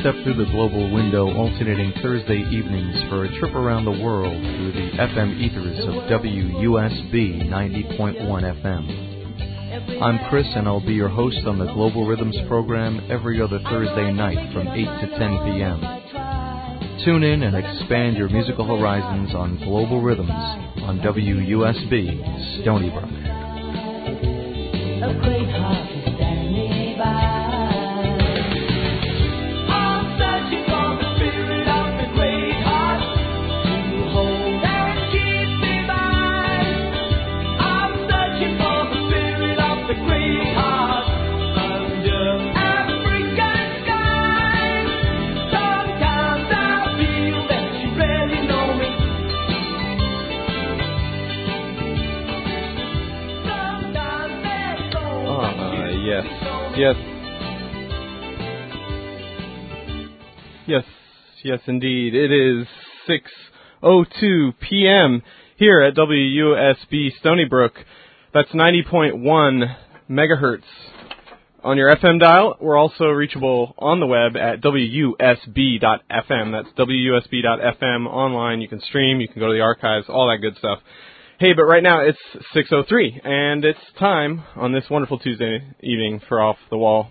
step through the global window, alternating Thursday evenings for a trip around the world through the FM ethers of WUSB 90.1 FM. I'm Chris, and I'll be your host on the Global Rhythms program every other Thursday night from 8 to 10 p.m. Tune in and expand your musical horizons on Global Rhythms on WUSB Stony Brook. A great heart is standing nearby. Yes, indeed. It is 6:02 p.m. here at WUSB Stony Brook. That's 90.1 megahertz on your FM dial. We're also reachable on the web at WUSB.FM. That's WUSB.FM online. You can stream, you can go to the archives, all that good stuff. Hey, but right now it's 6:03, and it's time on this wonderful Tuesday evening for Off the Wall.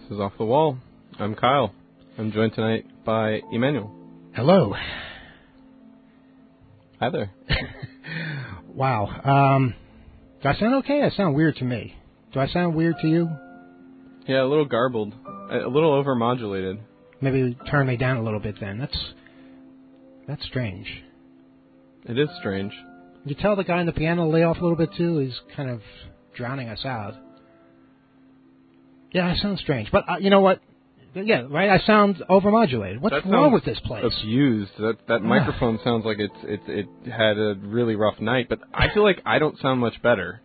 is Off the Wall. I'm Kyle. I'm joined tonight by Emmanuel. Hello. Hi there. Wow. Do I sound okay? I sound weird to me. Do I sound weird to you? Yeah, a little garbled. A little overmodulated. Maybe turn me down a little bit then. That's strange. It is strange. Did you tell the guy on the piano to lay off a little bit too? He's kind of drowning us out. Yeah, I sound strange. But you know what? Yeah, right? I sound overmodulated. What's wrong with this place? Abused. That microphone sounds like it had a really rough night, but I feel like I don't sound much better.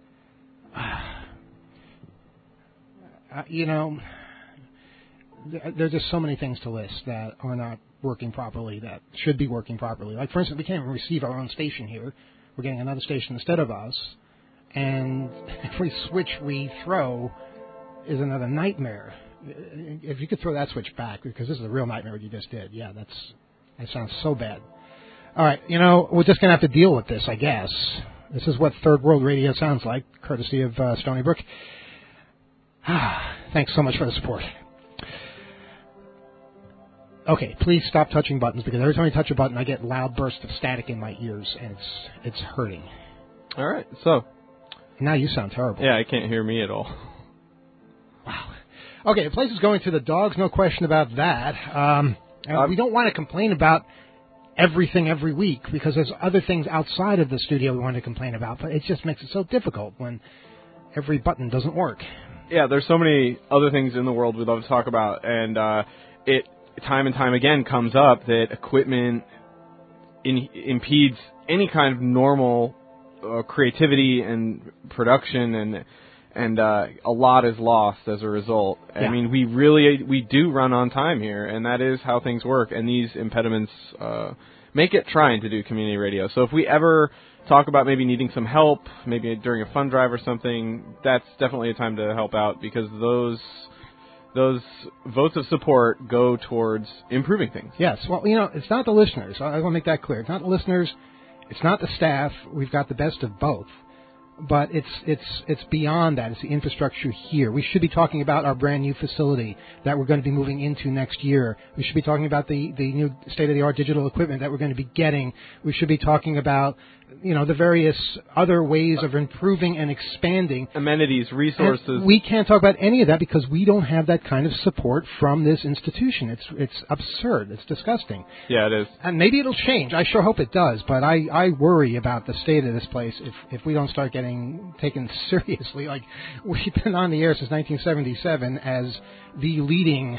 You know, there's just so many things to list that are not working properly, that should be working properly. Like, for instance, we can't even receive our own station here. We're getting another station instead of us. And every switch we throw is another nightmare. If you could throw that switch back, because this is a real nightmare what you just did. Yeah, that sounds so bad. All right, you know, we're just going to have to deal with this, I guess. This is what Third World Radio sounds like, courtesy of Stony Brook. Thanks so much for the support. Okay, please stop touching buttons, because every time I touch a button, I get loud bursts of static in my ears, and it's hurting. All right, so. Now you sound terrible. Yeah, I can't hear me at all. Wow. Okay, the place is going to the dogs, no question about that. We don't want to complain about everything every week, because there's other things outside of the studio we want to complain about, but it just makes it so difficult when every button doesn't work. Yeah, there's so many other things in the world we'd love to talk about, and it time and time again comes up that equipment impedes any kind of normal creativity and production, and a lot is lost as a result. Yeah. I mean, we do run on time here, and that is how things work, and these impediments make it trying to do community radio. So if we ever talk about maybe needing some help, maybe during a fund drive or something, that's definitely a time to help out, because those votes of support go towards improving things. Yes, well, you know, it's not the listeners. I want to make that clear. It's not the listeners. It's not the staff. We've got the best of both. But it's beyond that. It's the infrastructure here. We should be talking about our brand new facility that we're going to be moving into next year. We should be talking about the new state-of-the-art digital equipment that we're going to be getting. We should be talking about, you know, the various other ways of improving and expanding. Amenities, resources. And we can't talk about any of that because we don't have that kind of support from this institution. It's absurd. It's disgusting. Yeah, it is. And maybe it'll change. I sure hope it does. But I worry about the state of this place if we don't start getting taken seriously. Like, we've been on the air since 1977 as the leading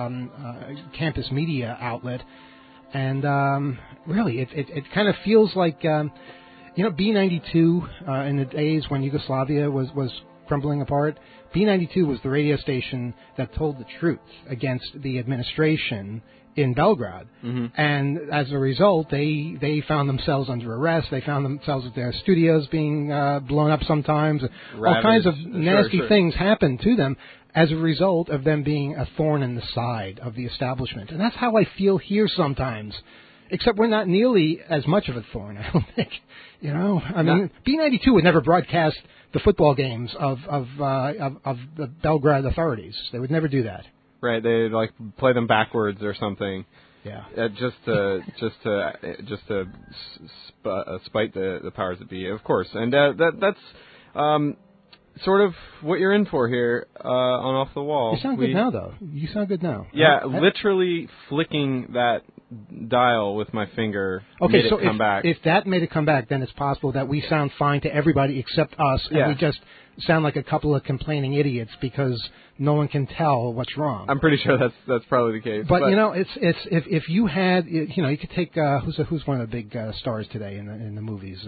campus media outlet. And really, it kind of feels like, you know, B92 in the days when Yugoslavia was crumbling apart, B92 was the radio station that told the truth against the administration in Belgrade. Mm-hmm. And as a result, they found themselves under arrest. They found themselves with their studios being blown up sometimes. Ravaged. All kinds of nasty things happened to them as a result of them being a thorn in the side of the establishment. And that's how I feel here sometimes. Except we're not nearly as much of a thorn, I don't think. You know, I mean, B92 would never broadcast the football games of the Belgrade authorities. They would never do that. Right, they'd like play them backwards or something. Yeah. Just to spite the powers that be, of course. And that's sort of what you're in for here on Off the Wall. You sound good now, though. You sound good now. Yeah, literally flicking that dial with my finger made it come back. If that made it come back, then it's possible that we sound fine to everybody except us, and we just sound like a couple of complaining idiots because no one can tell what's wrong. I'm pretty sure that's probably the case. But you know, it's if you had, you know, you could take who's one of the big stars today in the movies.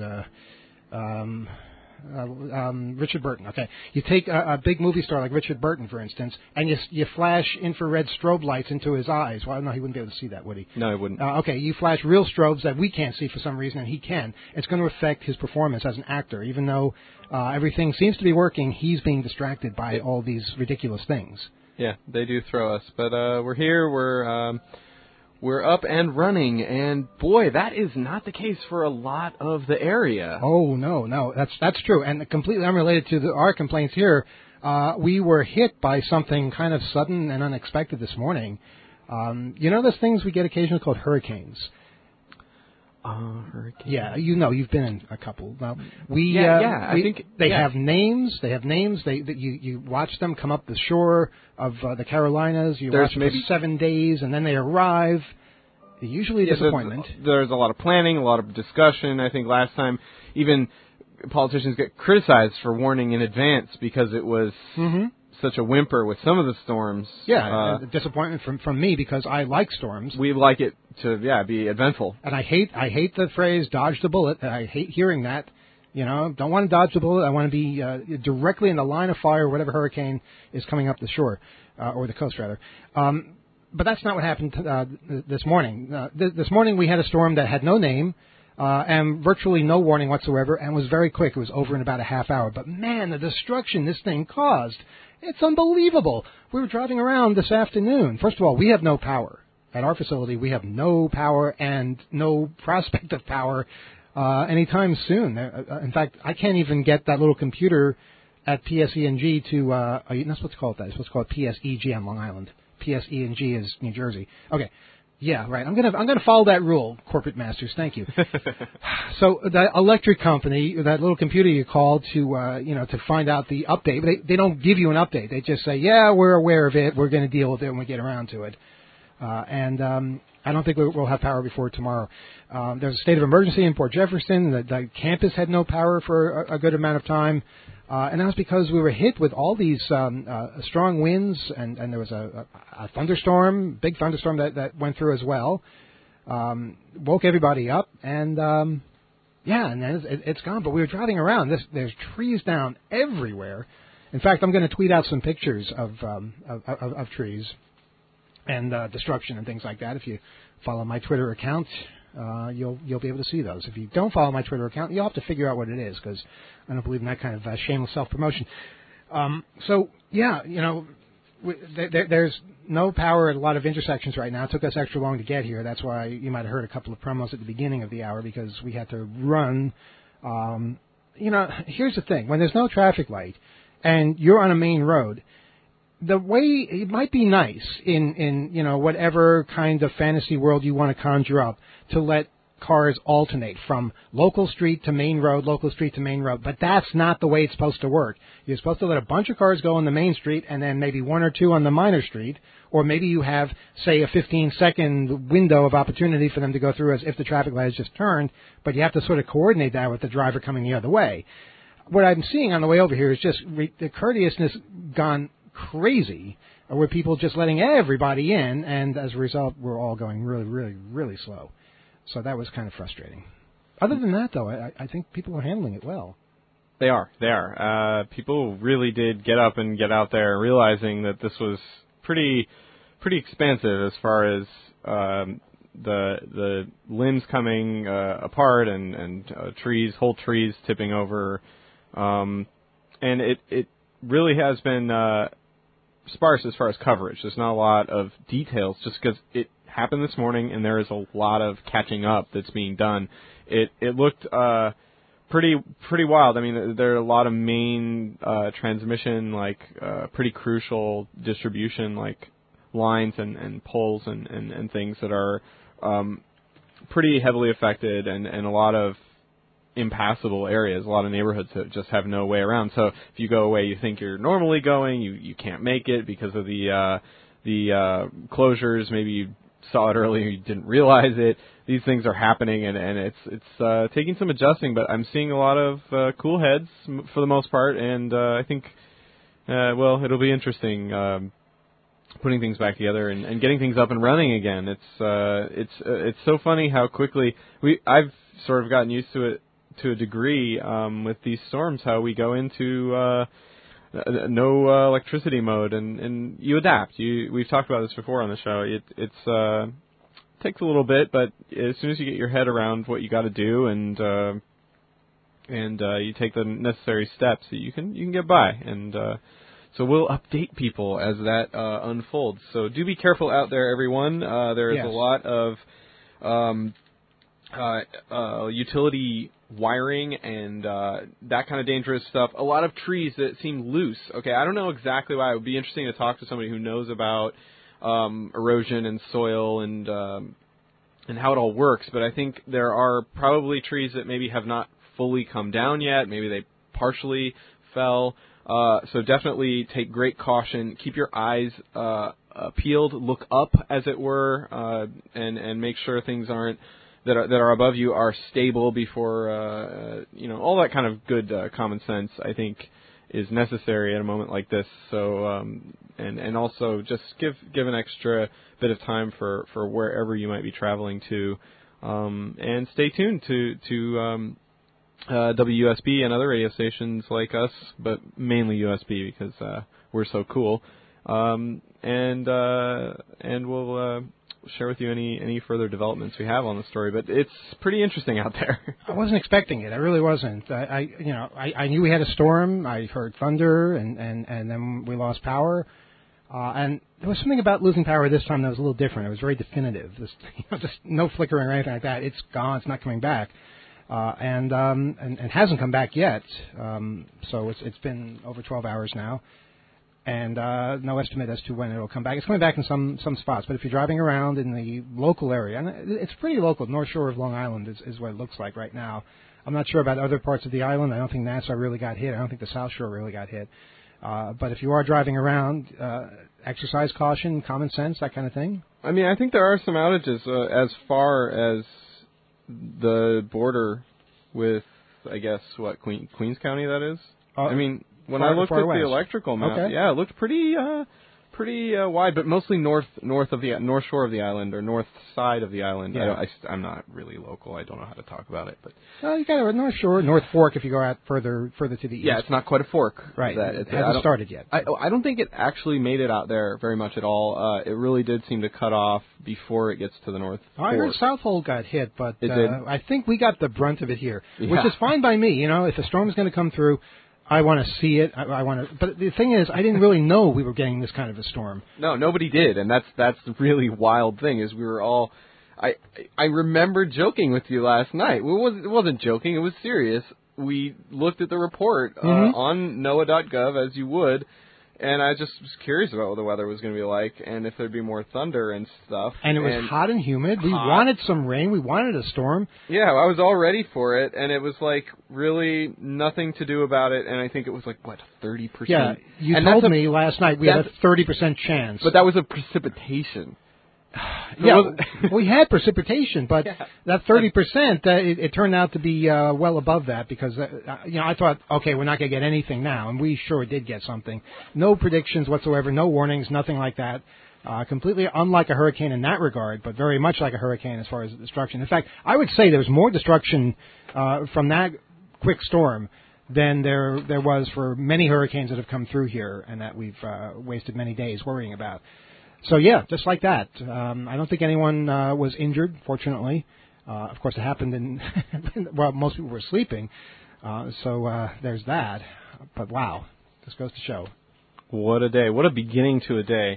Richard Burton. Okay, you take a big movie star like Richard Burton, for instance, and you flash infrared strobe lights into his eyes. Well, no, he wouldn't be able to see that, would he? No, he wouldn't. Okay, you flash real strobes that we can't see for some reason, and he can. It's going to affect his performance as an actor, even though everything seems to be working. He's being distracted by all these ridiculous things. Yeah, they do throw us, but we're here. We're up and running, and boy, that is not the case for a lot of the area. Oh, no, that's true. And completely unrelated to our complaints here, We were hit by something kind of sudden and unexpected this morning. You know those things we get occasionally called hurricanes? Hurricane. Yeah, you know, you've been in a couple. Now, I think they have names. They have names. You watch them come up the shore of the Carolinas. You watch them for 7 days, and then they arrive. Usually a disappointment. There's a lot of planning, a lot of discussion. I think last time even politicians get criticized for warning in advance because it was such a whimper with some of the storms. Yeah, disappointment from me because I like storms. We like it to be eventful. And I hate the phrase "dodge the bullet." I hate hearing that. You know, don't want to dodge the bullet. I want to be directly in the line of fire, whatever hurricane is coming up the shore or the coast rather. But that's not what happened this morning. This morning we had a storm that had no name. And virtually no warning whatsoever, and was very quick. It was over in about a half hour. But, man, the destruction this thing caused, it's unbelievable. We were driving around this afternoon. First of all, we have no power. At our facility, we have no power and no prospect of power anytime soon. In fact, I can't even get that little computer at PSE&G to, you're not supposed to call it that. You're supposed to call it PSEG on Long Island. PSE&G is New Jersey. Okay. Yeah, right. I'm gonna follow that rule, corporate masters. Thank you. So the electric company, that little computer you call to find out the update, they don't give you an update. They just say, yeah, we're aware of it. We're going to deal with it when we get around to it. And I don't think we'll have power before tomorrow. There's a state of emergency in Port Jefferson. The campus had no power for a good amount of time. And that was because we were hit with all these strong winds, and there was a thunderstorm, big thunderstorm that went through as well. Woke everybody up, and and then it's gone. But we were driving around. There's trees down everywhere. In fact, I'm going to tweet out some pictures of trees and destruction and things like that. If you follow my Twitter account, you'll be able to see those. If you don't follow my Twitter account, you'll have to figure out what it is, because I don't believe in that kind of shameless self-promotion. There's no power at a lot of intersections right now. It took us extra long to get here. That's why you might have heard a couple of promos at the beginning of the hour, because we had to run. Here's the thing. When there's no traffic light and you're on a main road, the way it might be nice in whatever kind of fantasy world you want to conjure up to let cars alternate from local street to main road, but that's not the way it's supposed to work. You're supposed to let a bunch of cars go on the main street and then maybe one or two on the minor street, or maybe you have, say, a 15-second window of opportunity for them to go through as if the traffic light has just turned, but you have to sort of coordinate that with the driver coming the other way. What I'm seeing on the way over here is just the courteousness gone crazy, where people just letting everybody in, and as a result, we're all going really, really, really slow. So that was kind of frustrating. Other than that, though, I think people are handling it well. They are. People really did get up and get out there, realizing that this was pretty expansive as far as the limbs coming apart and whole trees tipping over, and it really has been sparse as far as coverage. There's not a lot of details, just because it happened this morning, and there is a lot of catching up that's being done. It looked pretty wild. I mean, there are a lot of main transmission, pretty crucial distribution, lines and poles and things that are pretty heavily affected, and a lot of impassable areas, a lot of neighborhoods that just have no way around. So if you go away you think you're normally going, you can't make it because of the closures. Maybe you saw it earlier, you didn't realize it. These things are happening, and it's taking some adjusting, but I'm seeing a lot of cool heads for the most part, and I think it'll be interesting putting things back together and getting things up and running again. It's so funny how quickly I've sort of gotten used to it to a degree with these storms, how we go into no electricity mode, and you adapt. We've talked about this before on the show. It takes a little bit, but as soon as you get your head around what you got to do, and you take the necessary steps, you can get by. And so we'll update people as that unfolds. So do be careful out there, everyone. There is a lot of utility wiring and that kind of dangerous stuff. A lot of trees that seem loose. Okay, I don't know exactly why. It would be interesting to talk to somebody who knows about erosion and soil and how it all works. But I think there are probably trees that maybe have not fully come down yet. Maybe they partially fell. So definitely take great caution. Keep your eyes peeled. Look up, as it were, and make sure things that are above you are stable before all that kind of good common sense, I think, is necessary at a moment like this. So and also just give an extra bit of time for wherever you might be traveling to, and stay tuned to WUSB and other radio stations like us, but mainly USB because we're so cool. And we'll share with you any further developments we have on the story. But it's pretty interesting out there. I wasn't expecting it. I really wasn't. I knew we had a storm. I heard thunder, and then we lost power. And there was something about losing power this time that was a little different. It was very definitive. Just no flickering or anything like that. It's gone. It's not coming back. And hasn't come back yet. So it's been over 12 hours now. And no estimate as to when it will come back. It's coming back in some spots, but if you're driving around in the local area, and it's pretty local, North Shore of Long Island is what it looks like right now. I'm not sure about other parts of the island. I don't think Nassau really got hit. I don't think the South Shore really got hit. But if you are driving around, exercise caution, common sense, that kind of thing. I mean, I think there are some outages as far as the border with, I guess, Queens County that is? I mean... When I looked at the electrical map, it looked pretty wide, but mostly north shore of the island or north side of the island. Yeah. I'm not really local. I don't know how to talk about it, but you got a North Shore, North Fork if you go out further to the east. Yeah, it's not quite a fork. Right. It hasn't started yet. I don't think it actually made it out there very much at all. It really did seem to cut off before it gets to the North Fork. I heard South Hole got hit, but it did. I think we got the brunt of it here, which is fine by me. If a storm is going to come through, I want to see it. I want to, but the thing is, I didn't really know we were getting this kind of a storm. No, nobody did, and that's the really wild thing is we were all. I remember joking with you last night. It wasn't joking. It was serious. We looked at the report on NOAA.gov as you would, and I just was curious about what the weather was going to be like and if there'd be more thunder and stuff. And it was hot and humid. We wanted some rain. We wanted a storm. Yeah, I was all ready for it, and it was like really nothing to do about it. And I think it was like, 30%? Yeah, you told me last night we had a 30% chance. But that was a precipitation. Yeah, we had precipitation, but that 30%, it turned out to be well above that because, I thought, okay, we're not going to get anything now, and we sure did get something. No predictions whatsoever, no warnings, nothing like that. Completely unlike a hurricane in that regard, but very much like a hurricane as far as destruction. In fact, I would say there was more destruction from that quick storm than there was for many hurricanes that have come through here and that we've wasted many days worrying about. So, yeah, just like that. I don't think anyone was injured, fortunately. Of course, it happened well, most people were sleeping. So there's that. But, wow, this goes to show. What a day. What a beginning to a day.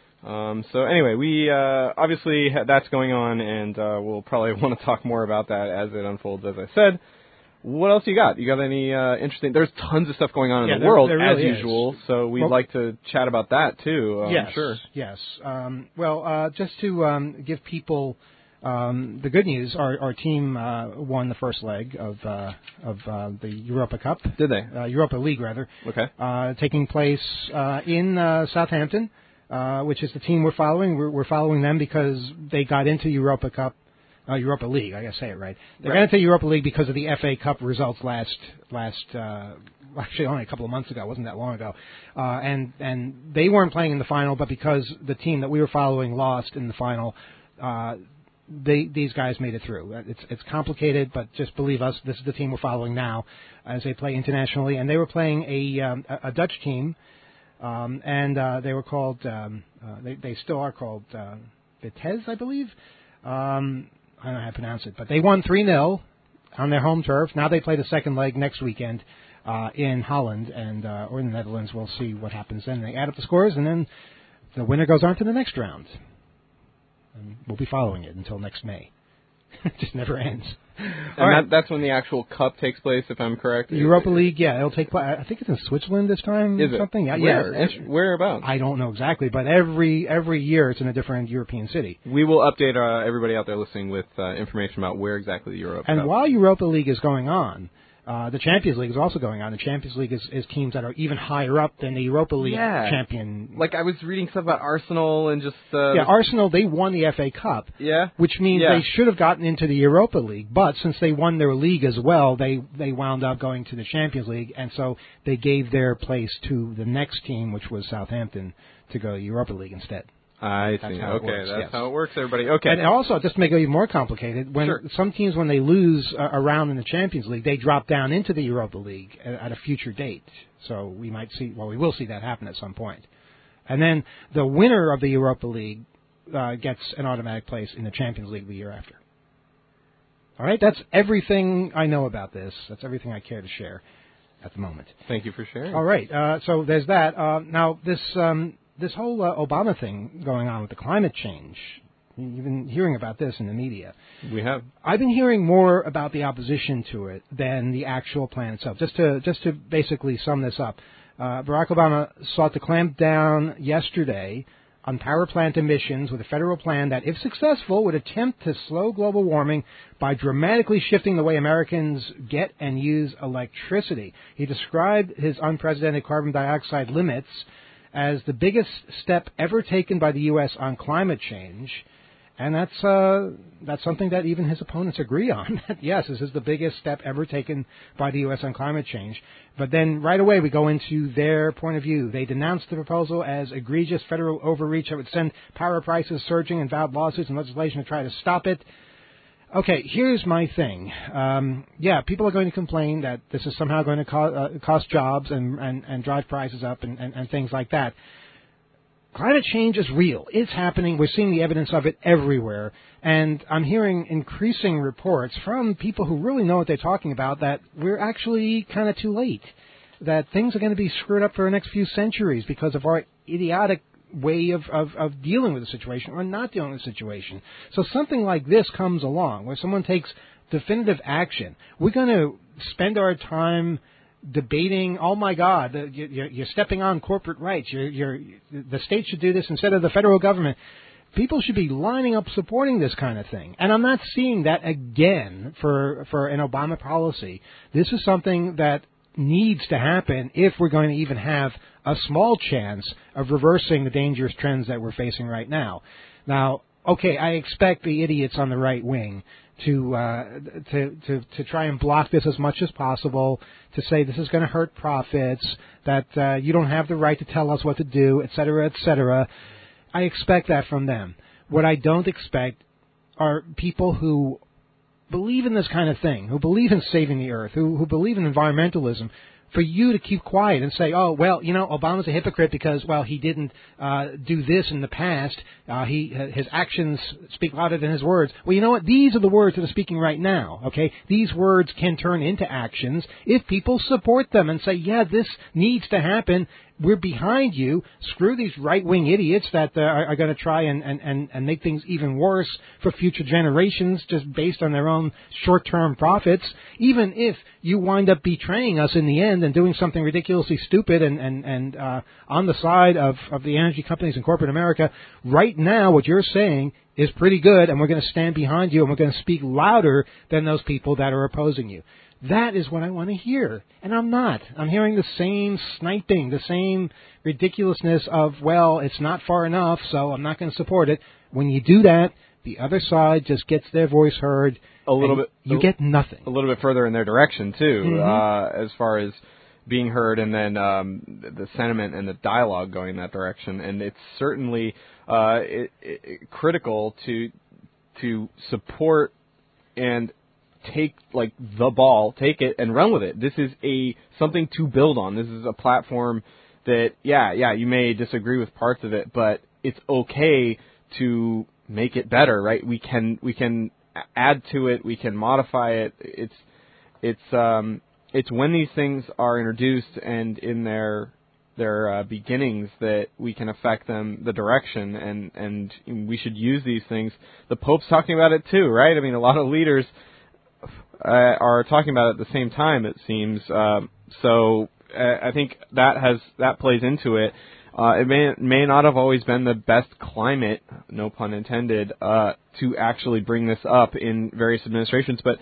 So, anyway, we obviously that's going on, and we'll probably want to talk more about that as it unfolds, as I said. What else you got? You got any interesting... There's tons of stuff going on in the world, there really as usual, so we'd like to chat about that, too. Yes, sure. Yes. Just to give people the good news, our team won the first leg of the Europa Cup. Did they? Europa League, rather. Okay. Taking place in Southampton, which is the team we're following. We're following them because they got into Europa League, I gotta say it right. They got into Europa League because of the FA Cup results actually only a couple of months ago, wasn't that long ago. And they weren't playing in the final, but because the team that we were following lost in the final, these guys made it through. It's complicated, but just believe us, this is the team we're following now as they play internationally. And they were playing a Dutch team, and they were called, they still are called Vitesse, I believe. I don't know how to pronounce it, but they won 3-0 on their home turf. Now they play the second leg next weekend in Holland or in the Netherlands. We'll see what happens then. They add up the scores, and then the winner goes on to the next round. And we'll be following it until next May. It just never ends. And that's when the actual cup takes place, if I'm correct. Europa League, yeah, it'll take place. I think it's in Switzerland this time. Is it? Something? Yeah, Where? yeah. Whereabouts? I don't know exactly, but every year it's in a different European city. We will update everybody out there listening with information about where exactly the Europa And Cup. while Europa League is going on, the Champions League is also going on. The Champions League is teams that are even higher up than the Europa League champion. Like I was reading stuff about Arsenal and just... Arsenal, they won the FA Cup. Yeah. Which means they should have gotten into the Europa League, but since they won their league as well, they wound up going to the Champions League, and so they gave their place to the next team, which was Southampton, to go to Europa League instead. I see. Okay, that's how it works, everybody. Okay. And also, just to make it even more complicated, when some teams, when they lose a round in the Champions League, they drop down into the Europa League at a future date. So we will see that happen at some point. And then the winner of the Europa League gets an automatic place in the Champions League the year after. All right, that's everything I know about this. That's everything I care to share at the moment. Thank you for sharing. All right, so there's that. Now, this whole Obama thing going on with the climate change, you've been hearing about this in the media. We have. I've been hearing more about the opposition to it than the actual plan itself. Just to basically sum this up, Barack Obama sought to clamp down yesterday on power plant emissions with a federal plan that, if successful, would attempt to slow global warming by dramatically shifting the way Americans get and use electricity. He described his unprecedented carbon dioxide limits as the biggest step ever taken by the U.S. on climate change, and that's something that even his opponents agree on. Yes, this is the biggest step ever taken by the U.S. on climate change. But then right away we go into their point of view. They denounced the proposal as egregious federal overreach that would send power prices surging and vowed lawsuits and legislation to try to stop it. Okay, here's my thing. People are going to complain that this is somehow going to cost jobs and drive prices up and things like that. Climate change is real. It's happening. We're seeing the evidence of it everywhere. And I'm hearing increasing reports from people who really know what they're talking about that we're actually kind of too late, that things are going to be screwed up for the next few centuries because of our idiotic way of dealing with the situation or not dealing with the situation. So something like this comes along where someone takes definitive action. We're going to spend our time debating, oh my God, you're stepping on corporate rights. The state should do this instead of the federal government. People should be lining up supporting this kind of thing. And I'm not seeing that again for an Obama policy. This is something that needs to happen if we're going to even have a small chance of reversing the dangerous trends that we're facing right now. Now, okay, I expect the idiots on the right wing to try and block this as much as possible, to say this is going to hurt profits, that you don't have the right to tell us what to do, et cetera, et cetera. I expect that from them. What I don't expect are people who believe in this kind of thing, who believe in saving the earth, who believe in environmentalism, for you to keep quiet and say, oh, well, Obama's a hypocrite because, well, he didn't do this in the past. His actions speak louder than his words. Well, you know what? These are the words that are speaking right now, okay? These words can turn into actions if people support them and say, yeah, this needs to happen. We're behind you. Screw these right-wing idiots that are going to try and make things even worse for future generations just based on their own short-term profits. Even if you wind up betraying us in the end and doing something ridiculously stupid and on the side of the energy companies in corporate America, right now what you're saying is pretty good, and we're going to stand behind you, and we're going to speak louder than those people that are opposing you. That is what I want to hear, and I'm not. I'm hearing the same sniping, the same ridiculousness of, well, it's not far enough, so I'm not going to support it. When you do that, the other side just gets their voice heard. A little bit. You get nothing. A little bit further in their direction, too, as far as being heard, and then the sentiment and the dialogue going in that direction. And it's certainly critical to support and take the ball, take it and run with it. This is something to build on. This is a platform that you may disagree with parts of it, but it's okay to make it better, right? We can add to it, we can modify it. It's when these things are introduced and in their beginnings that we can affect them, the direction, and we should use these things. The Pope's talking about it too, right? I mean, a lot of leaders are talking about it at the same time, it seems. So I think that plays into it. It may not have always been the best climate, no pun intended, to actually bring this up in various administrations, but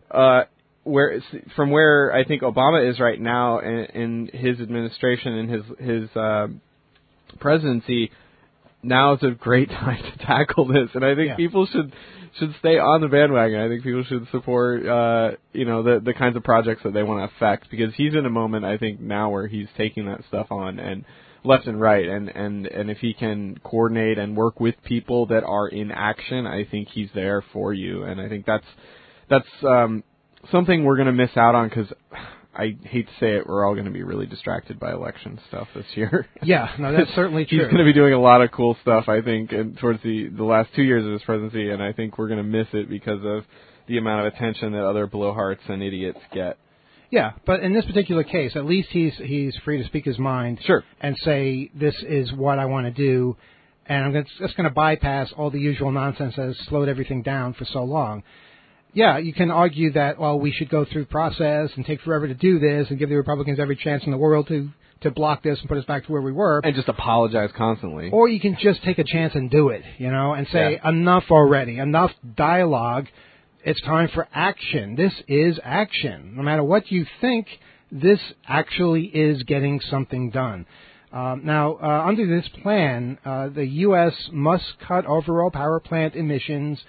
from where I think Obama is right now in his administration and his presidency, now is a great time to tackle this, and I think people should stay on the bandwagon. I think people should support the kinds of projects that they want to affect, because he's in a moment, I think, now where he's taking that stuff on and left and right, and if he can coordinate and work with people that are in action, I think he's there for you, and I think that's something we're going to miss out on, because I hate to say it, we're all going to be really distracted by election stuff this year. Yeah, no, that's certainly true. He's going to be doing a lot of cool stuff, I think, towards the last 2 years of his presidency, and I think we're going to miss it because of the amount of attention that other blowhards and idiots get. Yeah, but in this particular case, at least he's free to speak his mind. Sure. And say, this is what I want to do, and I'm just going to bypass all the usual nonsense that has slowed everything down for so long. Yeah, you can argue that, well, we should go through the process and take forever to do this and give the Republicans every chance in the world to block this and put us back to where we were. And just apologize constantly. Or you can just take a chance and do it, and say, enough already, enough dialogue. It's time for action. This is action. No matter what you think, this actually is getting something done. Now, under this plan, the U.S. must cut overall power plant emissions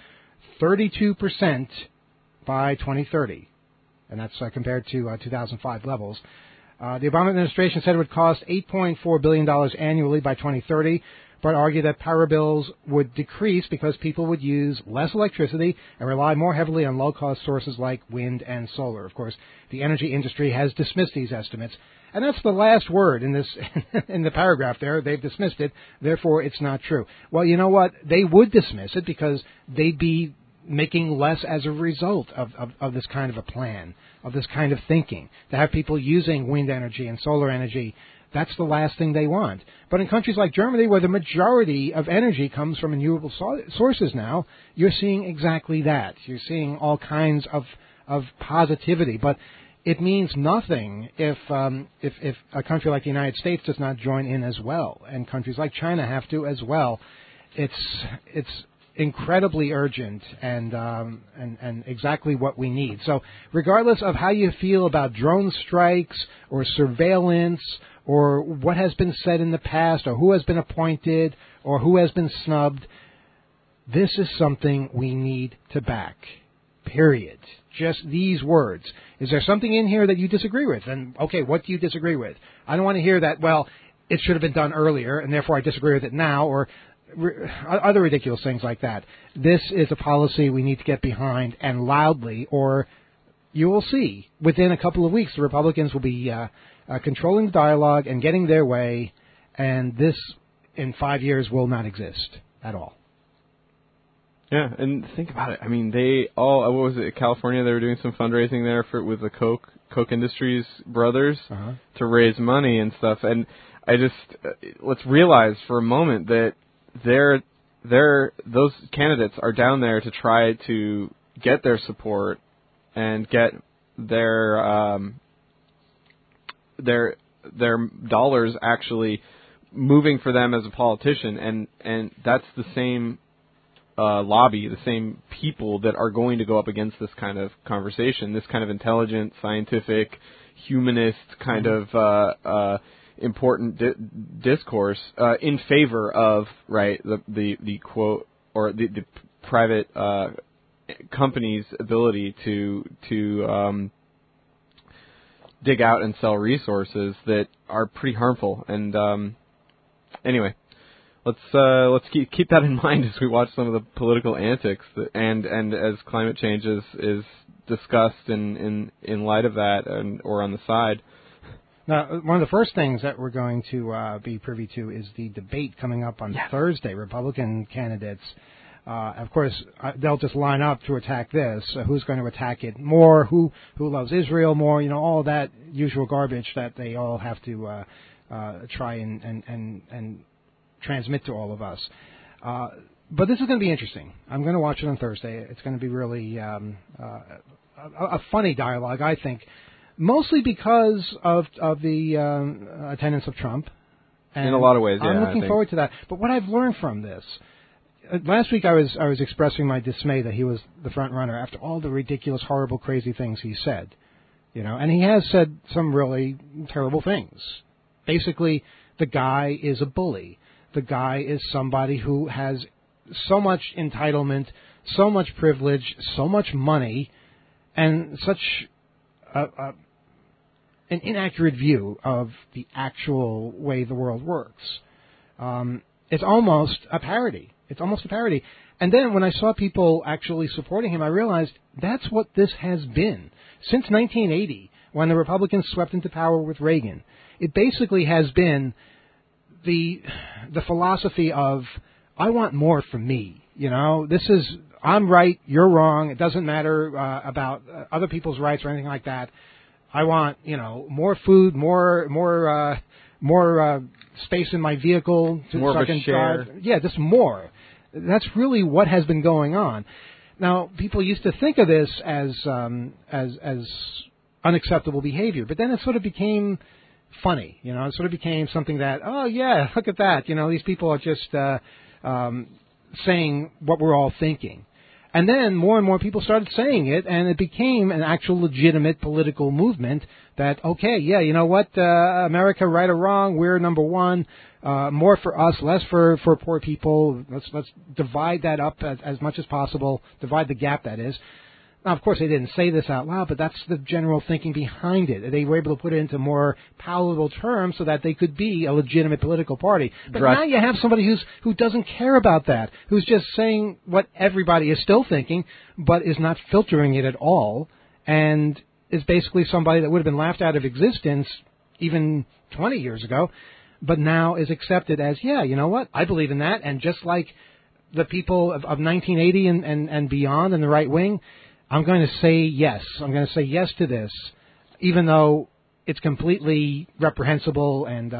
32% by 2030, and that's compared to 2005 levels. The Obama administration said it would cost $8.4 billion annually by 2030, but argued that power bills would decrease because people would use less electricity and rely more heavily on low-cost sources like wind and solar. Of course, the energy industry has dismissed these estimates, and that's the last word in this in the paragraph there. They've dismissed it, therefore it's not true. Well, you know what? They would dismiss it because they'd be making less as a result of this kind of a plan, of this kind of thinking. To have people using wind energy and solar energy, that's the last thing they want. But in countries like Germany, where the majority of energy comes from renewable sources now, you're seeing exactly that. You're seeing all kinds of positivity. But it means nothing if a country like the United States does not join in as well, and countries like China have to as well. It's incredibly urgent and exactly what we need. So regardless of how you feel about drone strikes or surveillance or what has been said in the past or who has been appointed or who has been snubbed, this is something we need to back. Period. Just these words. Is there something in here that you disagree with? And, okay, what do you disagree with? I don't want to hear that, well, it should have been done earlier, and therefore I disagree with it now, or other ridiculous things like that. This is a policy we need to get behind, and loudly, or you will see within a couple of weeks the Republicans will be controlling the dialogue and getting their way, and this in 5 years will not exist at all. Yeah, and think about it. I mean, they all, what was it, California, they were doing some fundraising there with the Koch Industries brothers to raise money and stuff. And I just, let's realize for a moment that those candidates are down there to try to get their support and get their dollars actually moving for them as a politician, and that's the same lobby, the same people that are going to go up against this kind of conversation, this kind of intelligent, scientific, humanist kind of important discourse in favor of the quote or the private company's ability to dig out and sell resources that are pretty harmful. And anyway, let's keep that in mind as we watch some of the political antics and as climate change is discussed in light of that or on the side. Now, one of the first things that we're going to be privy to is the debate coming up on Thursday. Republican candidates, of course, they'll just line up to attack this. Who's going to attack it more? Who loves Israel more? You know, all that usual garbage that they all have to try and transmit to all of us. But this is going to be interesting. I'm going to watch it on Thursday. It's going to be really a funny dialogue, I think, mostly because of the attendance of Trump. And in a lot of ways, yeah. I'm looking forward to that. But what I've learned from this, last week I was expressing my dismay that he was the front runner after all the ridiculous, horrible, crazy things he said. And he has said some really terrible things. Basically, the guy is a bully. The guy is somebody who has so much entitlement, so much privilege, so much money, and such an inaccurate view of the actual way the world works. It's almost a parody. And then when I saw people actually supporting him, I realized that's what this has been. Since 1980, when the Republicans swept into power with Reagan, it basically has been the philosophy of, I want more for me. I'm right, you're wrong. It doesn't matter about other people's rights or anything like that. I want, more food, more space in my vehicle so I can drive. Yeah, just more. That's really what has been going on. Now, people used to think of this as unacceptable behavior, but then it sort of became funny. It sort of became something that, oh yeah, look at that. These people are just saying what we're all thinking. And then more and more people started saying it, and it became an actual legitimate political movement that, okay, yeah, you know what, America, right or wrong, we're number one, more for us, less for poor people. Let's divide that up as much as possible, divide the gap, that is. Now, of course, they didn't say this out loud, but that's the general thinking behind it. They were able to put it into more palatable terms so that they could be a legitimate political party. But now you have somebody who doesn't care about that, who's just saying what everybody is still thinking, but is not filtering it at all, and is basically somebody that would have been laughed out of existence even 20 years ago, but now is accepted as, yeah, you know what, I believe in that, and just like the people of 1980 and beyond in the right wing, I'm going to say yes. I'm going to say yes to this, even though it's completely reprehensible and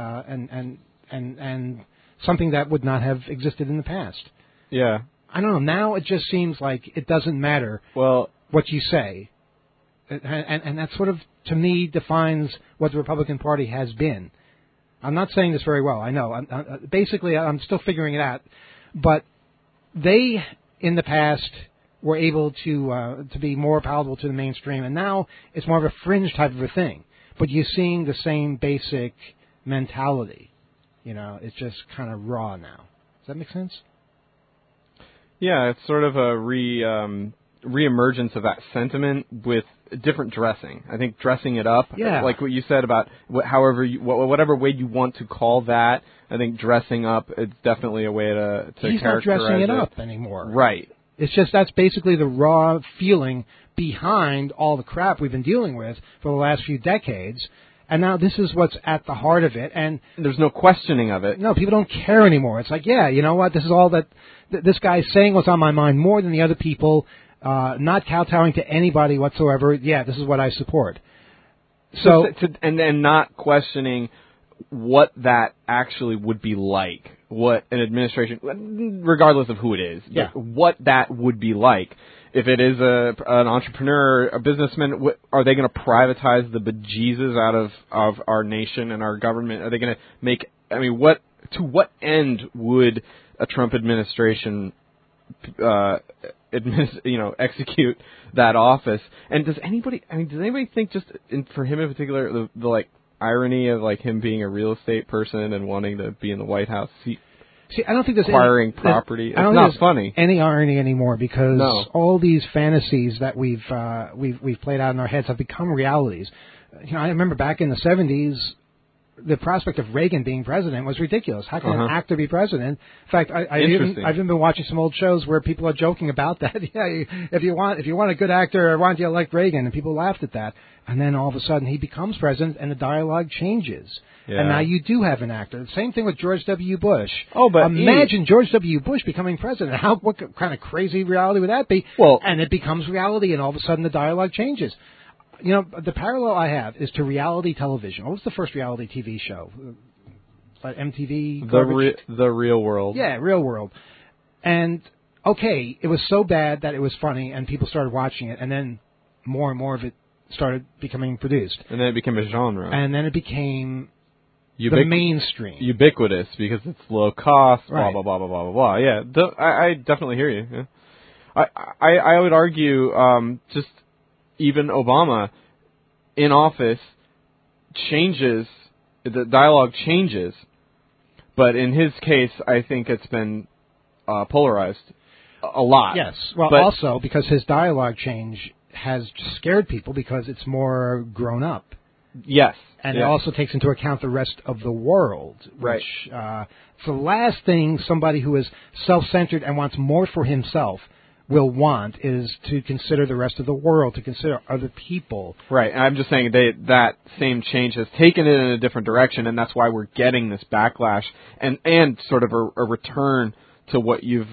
something that would not have existed in the past. Yeah. I don't know. Now it just seems like it doesn't matter what you say, and that sort of, to me, defines what the Republican Party has been. I'm not saying this very well. I know. Basically, I'm still figuring it out, but they in the past were able to be more palatable to the mainstream, and now it's more of a fringe type of a thing. But you're seeing the same basic mentality. It's just kind of raw now. Does that make sense? Yeah, it's sort of a reemergence of that sentiment with different dressing. I think dressing it up, like what you said about whatever way you want to call that. I think dressing up, it's definitely a way to He's characterize not dressing it it up anymore. Right. It's just that's basically the raw feeling behind all the crap we've been dealing with for the last few decades. And now this is what's at the heart of it. And there's no questioning of it. No, people don't care anymore. It's like, yeah, you know what? This is all that this guy's saying what's on my mind more than the other people, not kowtowing to anybody whatsoever. Yeah, this is what I support. So and not questioning what that actually would be like, what an administration, regardless of who it is, what that would be like. If it is an entrepreneur, a businessman, are they going to privatize the bejesus out of our nation and our government? Are they going to make? I mean, to what end would a Trump administration, execute that office? And does anybody think just for him in particular, the like irony of like him being a real estate person and wanting to be in the White House? See, I don't think there's acquiring property. It's not funny. Any irony anymore because all these fantasies that we've played out in our heads have become realities. I remember back in the 70s, the prospect of Reagan being president was ridiculous. How can an actor be president? In fact, I've even been watching some old shows where people are joking about that. Yeah, if you want a good actor, why don't you elect Reagan? And people laughed at that. And then all of a sudden he becomes president, and the dialogue changes. Yeah. And now you do have an actor. The same thing with George W. Bush. Oh, but imagine George W. Bush becoming president. What kind of crazy reality would that be? Well, and it becomes reality, and all of a sudden the dialogue changes. The parallel I have is to reality television. What was the first reality TV show? that MTV the Real World. Yeah, Real World. And okay, it was so bad that it was funny, and people started watching it, and then more and more of it started becoming produced. And then it became a genre. And then it became the mainstream. Ubiquitous because it's low cost, right. blah, blah, blah, blah, blah, blah. Yeah, I definitely hear you. Yeah. I would argue just even Obama in office changes, the dialogue changes, but in his case, I think it's been polarized a lot. Yes, well, also because his dialogue change has scared people because it's more grown up. Yes. And it also takes into account the rest of the world, which it's the last thing somebody who is self-centered and wants more for himself will want is to consider the rest of the world, to consider other people. Right, and I'm just saying that same change has taken it in a different direction, and that's why we're getting this backlash and sort of a return to what you've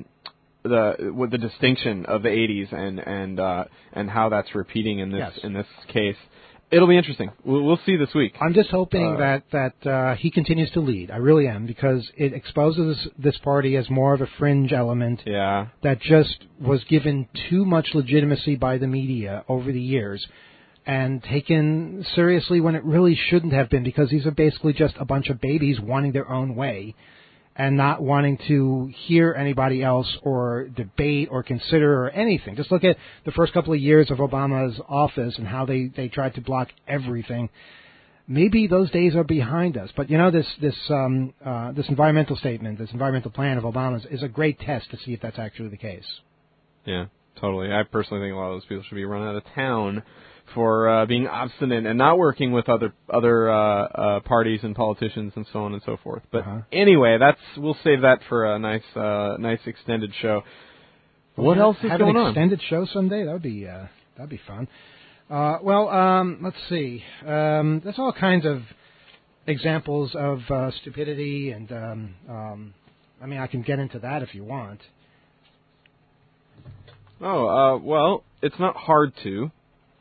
with the distinction of the 80s and how that's repeating in this case. It'll be interesting. We'll see this week. I'm just hoping that he continues to lead. I really am, because it exposes this party as more of a fringe element that just was given too much legitimacy by the media over the years and taken seriously when it really shouldn't have been, because these are basically just a bunch of babies wanting their own way and not wanting to hear anybody else or debate or consider or anything. Just look at the first couple of years of Obama's office and how they tried to block everything. Maybe those days are behind us. But, you know, this environmental statement, this environmental plan of Obama's is a great test to see if that's actually the case. Yeah, totally. I personally think a lot of those people should be run out of town for being obstinate and not working with other parties and politicians and so on and so forth. But anyway, we'll save that for a nice extended show. What else is going on? Have an extended show someday? That'd be fun. Let's see. There's all kinds of examples of stupidity, and I mean, I can get into that if you want. Well, it's not hard to.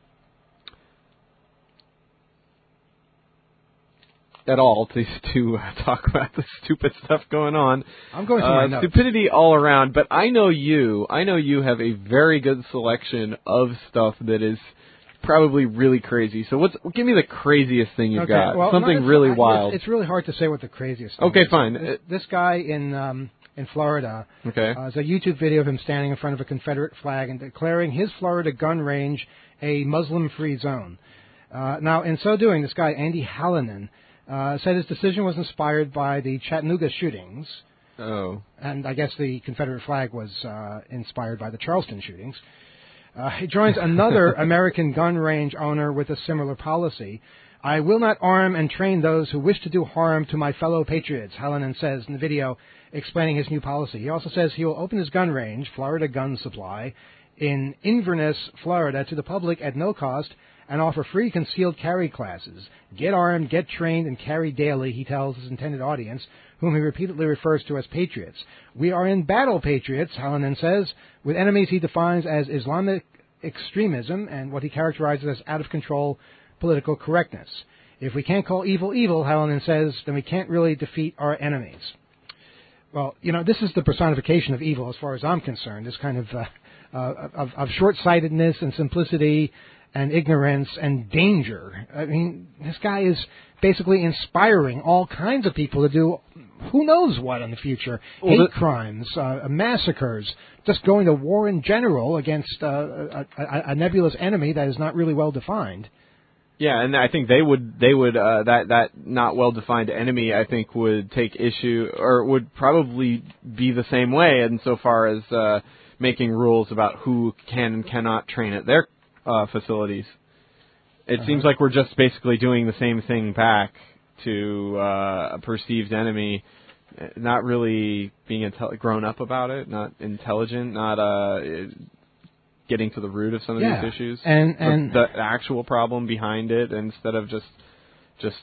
At all to talk about the stupid stuff going on. I'm going through my notes. Stupidity all around, but I know you have a very good selection of stuff that is probably really crazy. So give me the craziest thing you've got. Well, something really wild. It's really hard to say what the craziest thing is. Okay, fine. This guy in Florida, there's a YouTube video of him standing in front of a Confederate flag and declaring his Florida gun range a Muslim-free zone. Now, in so doing, this guy, Andy Hallinan, said his decision was inspired by the Chattanooga shootings. Oh. And I guess the Confederate flag was inspired by the Charleston shootings. He joins another American gun range owner with a similar policy. I will not arm and train those who wish to do harm to my fellow patriots, Hallinan says in the video explaining his new policy. He also says he will open his gun range, Florida Gun Supply, in Inverness, Florida, to the public at no cost, and offer free concealed carry classes. Get armed, get trained, and carry daily, he tells his intended audience, whom he repeatedly refers to as patriots. We are in battle, patriots, Hallinan says, with enemies he defines as Islamic extremism and what he characterizes as out-of-control political correctness. If we can't call evil evil, Hallinan says, then we can't really defeat our enemies. Well, you know, this is the personification of evil as far as I'm concerned, this kind of short-sightedness and simplicity and ignorance and danger. I mean, this guy is basically inspiring all kinds of people to do who knows what in the future. Hate crimes, massacres, just going to war in general against a nebulous enemy that is not really well defined. Yeah, and I think they would that not well defined enemy, I think, would take issue or would probably be the same way insofar as making rules about who can and cannot train at their facilities. It seems like we're just basically doing the same thing back to a perceived enemy, not really being grown up about it, not intelligent, not getting to the root of some of these issues, and the actual problem behind it, instead of just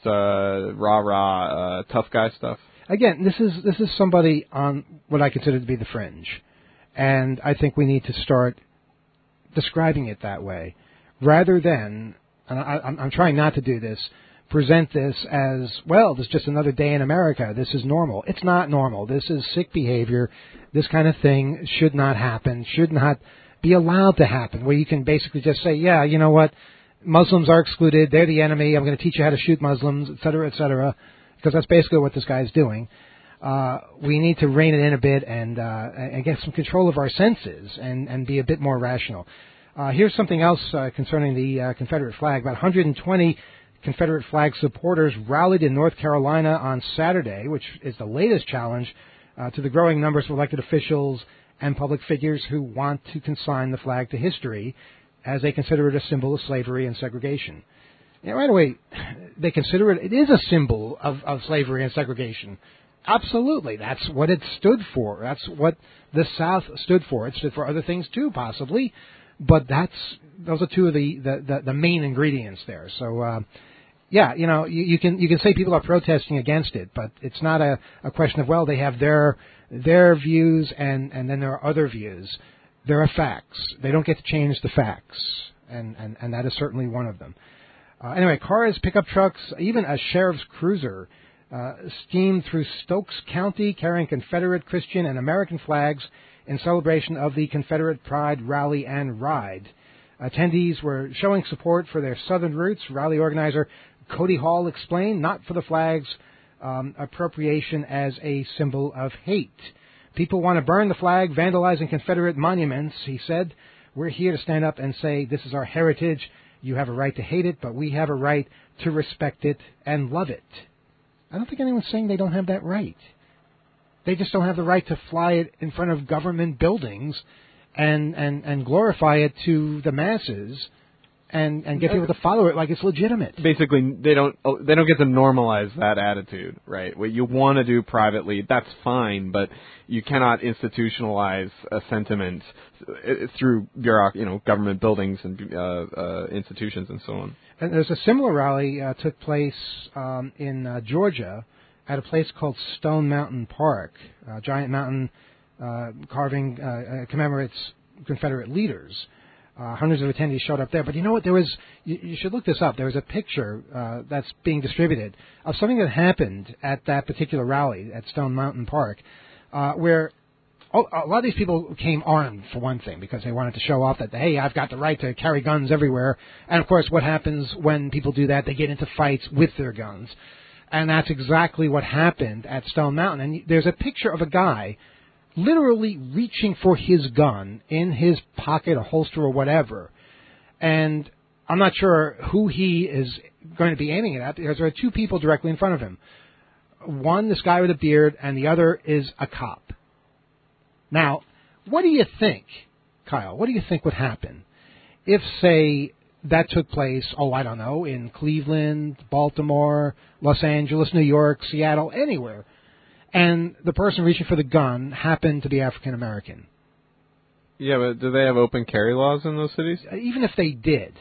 rah tough guy stuff. Again, this is somebody on what I consider to be the fringe, and I think we need to start describing it that way, rather than, and I'm trying not to do this, present this as, well, this is just another day in America. This is normal. It's not normal. This is sick behavior. This kind of thing should not happen, should not be allowed to happen, where you can basically just say, yeah, you know what, Muslims are excluded. They're the enemy. I'm going to teach you how to shoot Muslims, et cetera, because that's basically what this guy's doing. We need to rein it in a bit and get some control of our senses and be a bit more rational. Here's something else concerning the Confederate flag. About 120 Confederate flag supporters rallied in North Carolina on Saturday, which is the latest challenge to the growing numbers of elected officials and public figures who want to consign the flag to history, as they consider it a symbol of slavery and segregation. Right away, they consider it is a symbol of slavery and segregation. Absolutely. That's what it stood for. That's what the South stood for. It stood for other things too, possibly, but those are two of the main ingredients there. So, yeah, you can say people are protesting against it, but it's not a question of, well, they have their views and then there are other views. There are facts. They don't get to change the facts, and that is certainly one of them. Anyway, cars, pickup trucks, even a sheriff's cruiser steamed through Stokes County carrying Confederate, Christian, and American flags in celebration of the Confederate Pride Rally and Ride. Attendees were showing support for their Southern roots. Rally organizer Cody Hall explained, not for the flag's appropriation as a symbol of hate. People want to burn the flag, vandalizing Confederate monuments, he said. We're here to stand up and say, this is our heritage. You have a right to hate it, but we have a right to respect it and love it. I don't think anyone's saying they don't have that right. They just don't have the right to fly it in front of government buildings and glorify it to the masses and get people to follow it like it's legitimate. Basically, they don't get to normalize that attitude, right? What you want to do privately, that's fine, but you cannot institutionalize a sentiment through government buildings and institutions and so on. And there's a similar rally took place in Georgia at a place called Stone Mountain Park. Giant mountain carving commemorates Confederate leaders. Hundreds of attendees showed up there. But you know what? You should look this up. There was a picture that's being distributed of something that happened at that particular rally at Stone Mountain Park, where a lot of these people came armed, for one thing, because they wanted to show off that, hey, I've got the right to carry guns everywhere. And, of course, what happens when people do that? They get into fights with their guns. And that's exactly what happened at Stone Mountain. And there's a picture of a guy literally reaching for his gun in his pocket, a holster, or whatever. And I'm not sure who he is going to be aiming it at, because there are two people directly in front of him. One, this guy with a beard, and the other is a cop. Now, what do you think, Kyle? What do you think would happen if, say, that took place, I don't know, in Cleveland, Baltimore, Los Angeles, New York, Seattle, anywhere, and the person reaching for the gun happened to be African American? Yeah, but do they have open carry laws in those cities? Even if they did,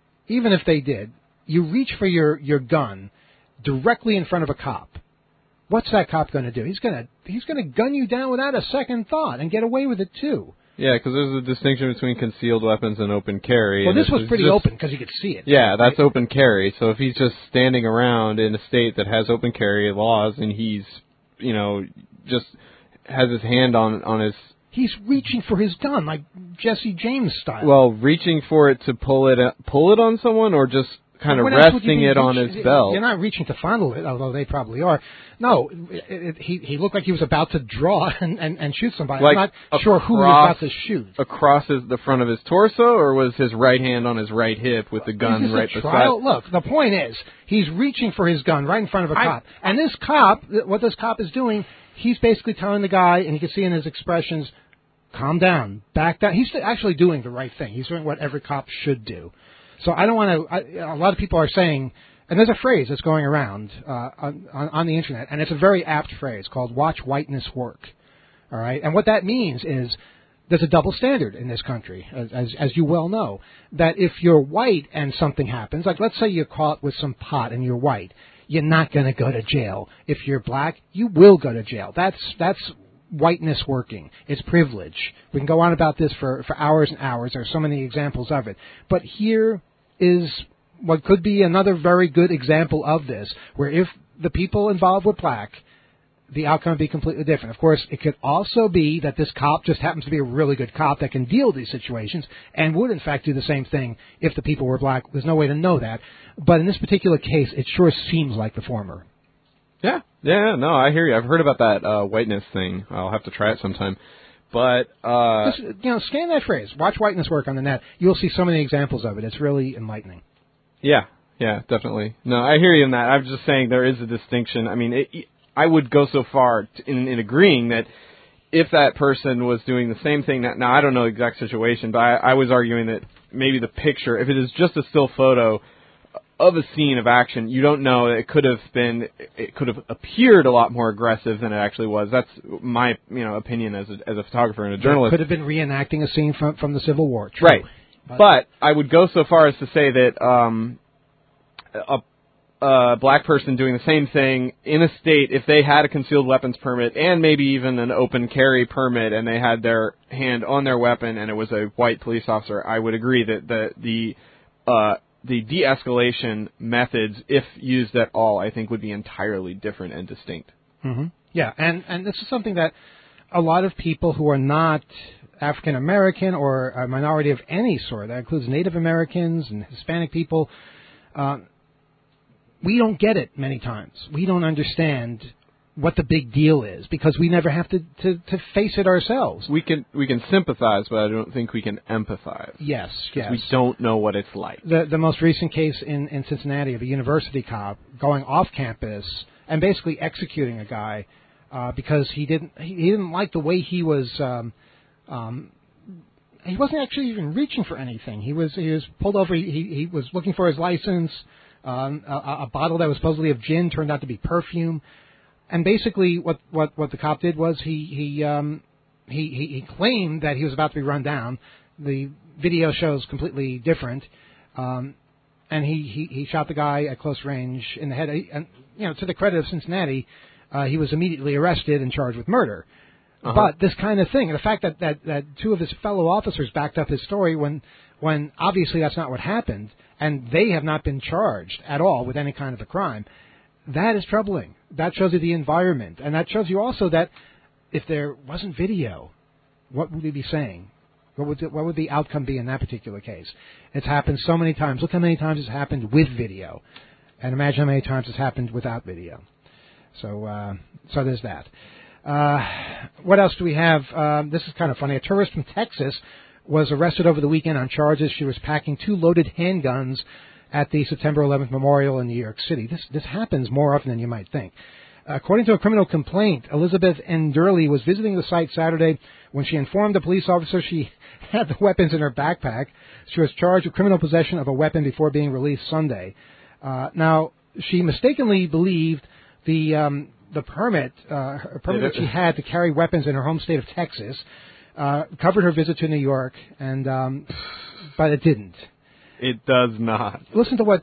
you reach for your gun directly in front of a cop. What's that cop going to do? He's going to gun you down without a second thought and get away with it too. Yeah, because there's a distinction between concealed weapons and open carry. Well, this was pretty open because you could see it. Yeah, that's open carry. So if he's just standing around in a state that has open carry laws and he's, just has his hand on his... He's reaching for his gun, like Jesse James style. Well, reaching for it to pull it on someone, or just kind of resting it on his belt? You're not reaching to fondle it, although they probably are. No, he looked like he was about to draw and shoot somebody. Like I'm not sure who he was about to shoot. Across the front of his torso, or was his right hand on his right hip with the gun right beside? Look, the point is, he's reaching for his gun right in front of a cop. And this cop, what this cop is doing, he's basically telling the guy, and you can see in his expressions, calm down, back down. He's actually doing the right thing. He's doing what every cop should do. So I don't want to. A lot of people are saying, and there's a phrase that's going around on the internet, and it's a very apt phrase called "watch whiteness work." All right, and what that means is there's a double standard in this country, as you well know. That if you're white and something happens, like let's say you're caught with some pot and you're white, you're not going to go to jail. If you're black, you will go to jail. That's whiteness working. It's privilege. We can go on about this for hours and hours. There are so many examples of it. But here is what could be another very good example of this, where if the people involved were black, the outcome would be completely different. Of course, it could also be that this cop just happens to be a really good cop that can deal with these situations and would, in fact, do the same thing if the people were black. There's no way to know that. But in this particular case, it sure seems like the former. Yeah, no, I hear you. I've heard about that whiteness thing. I'll have to try it sometime. But just, scan that phrase. Watch whiteness work on the net. You'll see so many examples of it. It's really enlightening. Yeah, definitely. No, I hear you in that. I'm just saying there is a distinction. I mean, I would go so far in agreeing that if that person was doing the same thing, now I don't know the exact situation, but I was arguing that maybe the picture, if it is just a still photo of a scene of action, you don't know. It could have appeared a lot more aggressive than it actually was. That's my opinion as a photographer and a journalist. It could have been reenacting a scene from the Civil War. True. Right. But I would go so far as to say that a black person doing the same thing in a state, if they had a concealed weapons permit and maybe even an open carry permit, and they had their hand on their weapon and it was a white police officer, I would agree that the de-escalation methods, if used at all, I think would be entirely different and distinct. Mm-hmm. Yeah, and this is something that a lot of people who are not African American or a minority of any sort, that includes Native Americans and Hispanic people, we don't get it many times. We don't understand what the big deal is because we never have to face it ourselves. We can sympathize, but I don't think we can empathize. Yes. We don't know what it's like. The most recent case in Cincinnati of a university cop going off campus and basically executing a guy because he didn't like the way he was. He wasn't actually even reaching for anything. He was pulled over. He was looking for his license. A bottle that was supposedly of gin turned out to be perfume. And basically, what the cop did was he claimed that he was about to be run down. The video shows completely different, and he shot the guy at close range in the head. And to the credit of Cincinnati, he was immediately arrested and charged with murder. Uh-huh. But this kind of thing, the fact that two of his fellow officers backed up his story when obviously that's not what happened, and they have not been charged at all with any kind of a crime. That is troubling. That shows you the environment. And that shows you also that if there wasn't video, what would we be saying? What would the outcome be in that particular case? It's happened so many times. Look how many times it's happened with video. And imagine how many times it's happened without video. So there's that. What else do we have? This is kind of funny. A tourist from Texas was arrested over the weekend on charges. She was packing 2 loaded handguns at the September 11th memorial in New York City. This happens more often than you might think. According to a criminal complaint, Elizabeth Enderley was visiting the site Saturday when she informed a police officer she had the weapons in her backpack. She was charged with criminal possession of a weapon before being released Sunday. Now, she mistakenly believed the permit that she had to carry weapons in her home state of Texas covered her visit to New York, but it didn't. It does not. Listen to what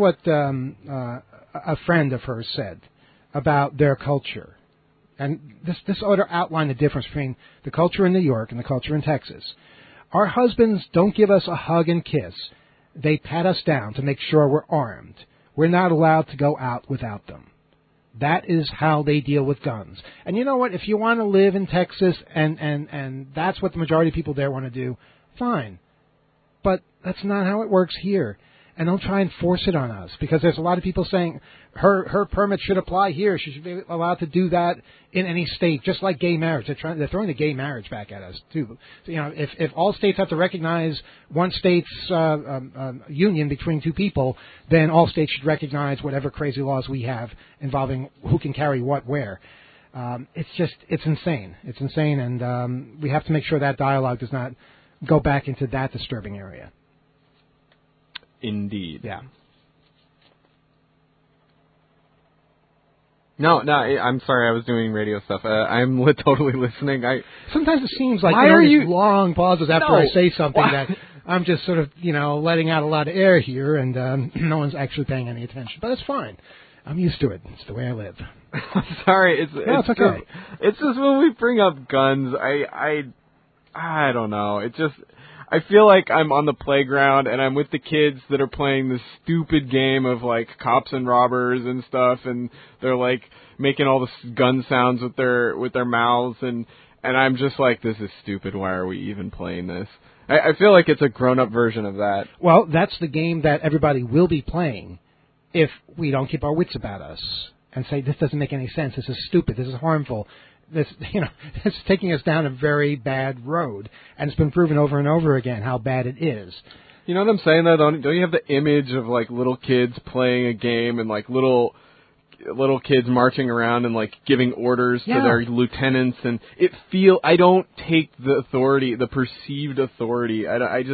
a friend of hers said about their culture, and this ought to outline the difference between the culture in New York and the culture in Texas. Our husbands don't give us a hug and kiss; they pat us down to make sure we're armed. We're not allowed to go out without them. That is how they deal with guns. And you know what? If you want to live in Texas and that's what the majority of people there want to do, fine. But that's not how it works here. And don't try and force it on us, because there's a lot of people saying her permit should apply here. She should be allowed to do that in any state, just like gay marriage. They're throwing the gay marriage back at us too. So, if all states have to recognize one state's union between two people, then all states should recognize whatever crazy laws we have involving who can carry what where. It's insane. It's insane, and we have to make sure that dialogue does not go back into that disturbing area. Indeed. Yeah. No, I'm sorry. I was doing radio stuff. I'm totally listening. Sometimes it seems like Why are you long pauses after I say something Why? that I'm just sort of, letting out a lot of air here, and no one's actually paying any attention. But it's fine. I'm used to it. It's the way I live. I'm sorry. It's okay. It's just when we bring up guns, I don't know. It just, I feel like I'm on the playground and I'm with the kids that are playing this stupid game of like cops and robbers and stuff, and they're like making all the gun sounds with their mouths, and I'm just like, this is stupid. Why are we even playing this? I feel like it's a grown-up version of that. Well, that's the game that everybody will be playing if we don't keep our wits about us and say, this doesn't make any sense, this is stupid, this is harmful. This, it's taking us down a very bad road, and it's been proven over and over again how bad it is. You know what I'm saying, though? Don't you have the image of like little kids playing a game and like little kids marching around and like giving orders to their lieutenants, and I don't take the authority, the perceived authority.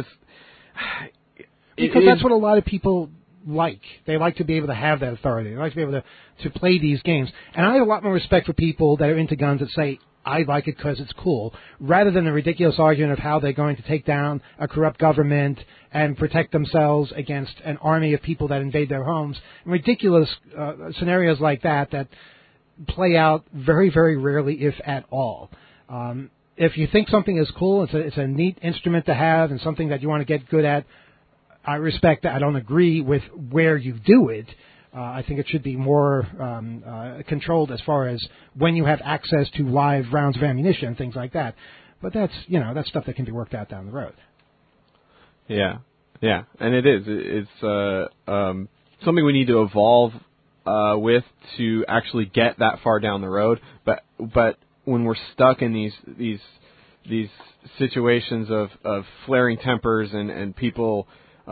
Because that's what a lot of people like. They like to be able to have that authority. They like to be able to play these games. And I have a lot more respect for people that are into guns that say, I like it because it's cool, rather than a ridiculous argument of how they're going to take down a corrupt government and protect themselves against an army of people that invade their homes. And ridiculous scenarios like that play out very, very rarely, if at all. If you think something is cool, it's a neat instrument to have and something that you want to get good at, I respect that. I don't agree with where you do it. I think it should be more controlled as far as when you have access to live rounds of ammunition and things like that. But that's stuff that can be worked out down the road. Yeah, and it is. It's something we need to evolve with to actually get that far down the road. But when we're stuck in these situations of flaring tempers and people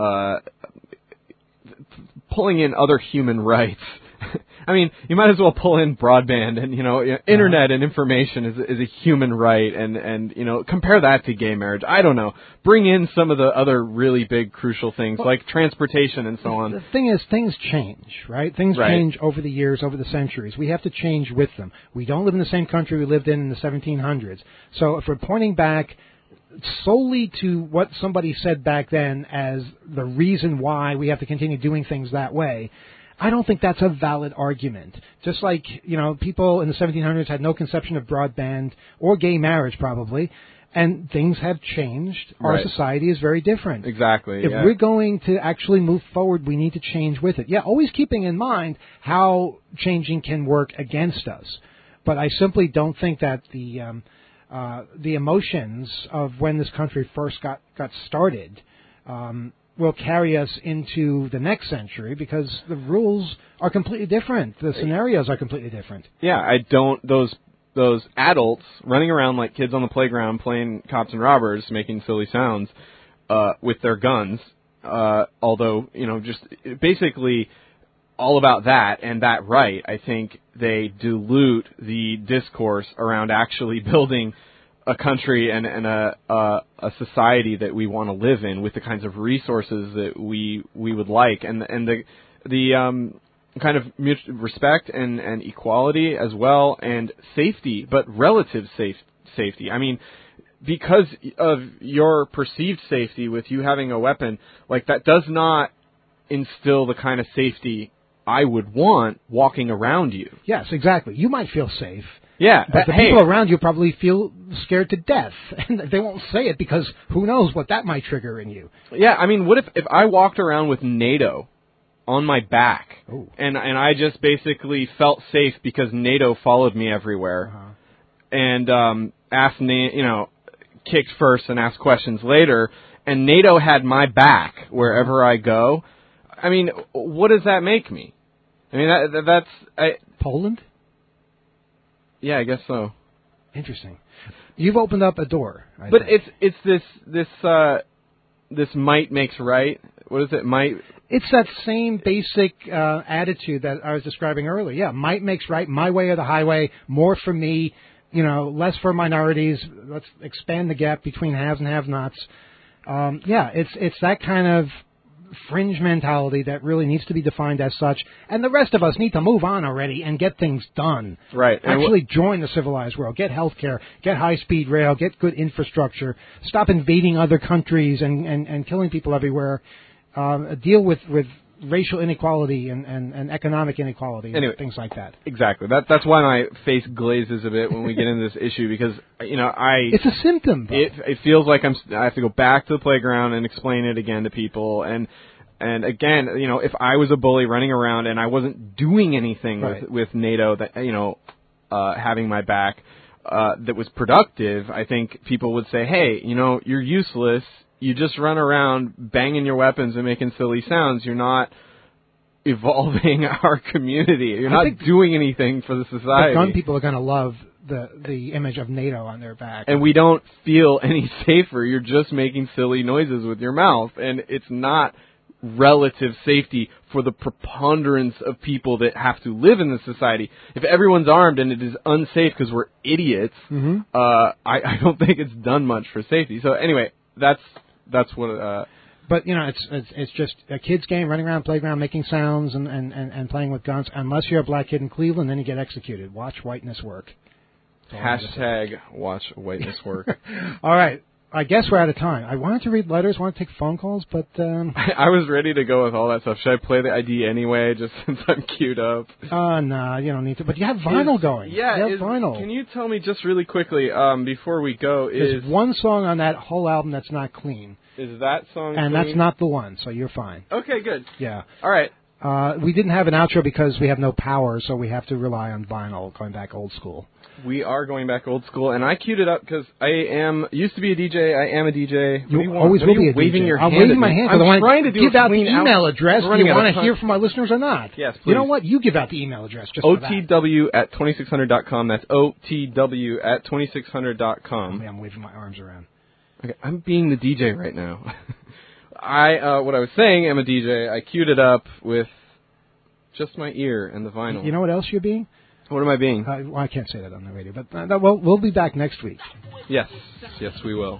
pulling in other human rights. I mean, you might as well pull in broadband and, internet and information is a human right, and compare that to gay marriage. I don't know. Bring in some of the other really big crucial things like transportation and so on. The thing is, things change, right? Things change over the years, over the centuries. We have to change with them. We don't live in the same country we lived in the 1700s. So if we're pointing back solely to what somebody said back then as the reason why we have to continue doing things that way, I don't think that's a valid argument. Just like, people in the 1700s had no conception of broadband or gay marriage probably, and things have changed. Our society is very different. Exactly. If we're going to actually move forward, we need to change with it. Yeah, always keeping in mind how changing can work against us. But I simply don't think that the emotions of when this country first got started will carry us into the next century, because the rules are completely different. The scenarios are completely different. Yeah, those adults running around like kids on the playground playing cops and robbers, making silly sounds with their guns, although, just basically all about that and that right, I think they dilute the discourse around actually building a country and a society that we want to live in with the kinds of resources that we would like, and the kind of mutual respect and equality as well, and safety, but relative safety. I mean, because of your perceived safety with you having a weapon, like that does not instill the kind of safety I would want walking around you. Yes, exactly. You might feel safe. Yeah, but the people around you probably feel scared to death, and they won't say it because who knows what that might trigger in you. Yeah, I mean, what if I walked around with NATO on my back, and I just basically felt safe because NATO followed me everywhere, and asked kicked first and asked questions later, and NATO had my back wherever I go. I mean, what does that make me? I mean, that's Poland. Yeah, I guess so. Interesting. You've opened up a door. But it's this might makes right. What is it? Might. It's that same basic attitude that I was describing earlier. Yeah, might makes right. My way or the highway. More for me. Less for minorities. Let's expand the gap between haves and have-nots. It's that kind of fringe mentality that really needs to be defined as such, and the rest of us need to move on already and get things done. Right. Actually join the civilized world. Get health care, get high-speed rail, get good infrastructure, stop invading other countries and killing people everywhere, deal with racial inequality and economic inequality, Anyway. and things like that. Exactly. That's why my face glazes a bit when we get into this issue, because It's a symptom. Bob. it feels like I have to go back to the playground and explain it again to people, and again, if I was a bully running around and I wasn't doing anything Right. with NATO that having my back that was productive, I think people would say, hey, you're useless. You just run around banging your weapons and making silly sounds. You're not evolving our community. You're not doing anything for the society. The gun people are going to love the image of NATO on their back. And we don't feel any safer. You're just making silly noises with your mouth, and it's not relative safety for the preponderance of people that have to live in this society. If everyone's armed and it is unsafe because we're idiots, I don't think it's done much for safety. So anyway, that's what. But it's just a kid's game, running around playground, making sounds and playing with guns. Unless you're a black kid in Cleveland, then you get executed. Watch whiteness work. Hashtag watch whiteness work. All right. I guess we're out of time. I wanted to read letters, wanted to take phone calls, but... I was ready to go with all that stuff. Should I play the ID anyway, just since I'm queued up? No, you don't need to. But you have vinyl going. Yeah, you have vinyl. Can you tell me just really quickly, before we go, There's one song on that whole album that's not clean. Is that song And clean? that's not the one, so you're fine. Okay, good. Yeah. All right. We didn't have an outro because we have no power, so we have to rely on vinyl, going back old school. We are going back old school, and I queued it up because I used to be a DJ. I am a DJ. What do you want? Always What will are be you a waving DJ. your I'm hand waving at my me? hand I'm because I want trying to to give do a out the clean email address. We're Do you running out want of to time. hear from our listeners or not? Yes, You know please. what? You give out the email address just for that. OTW@2600.com. That's OTW@2600.com. I'm waving my arms around. Okay, I'm being the DJ right now. What I was saying, I'm a DJ. I queued it up with just my ear and the vinyl. You know what else you're being? What am I being? Well, I can't say that on the radio, but we'll be back next week. Yes, we will.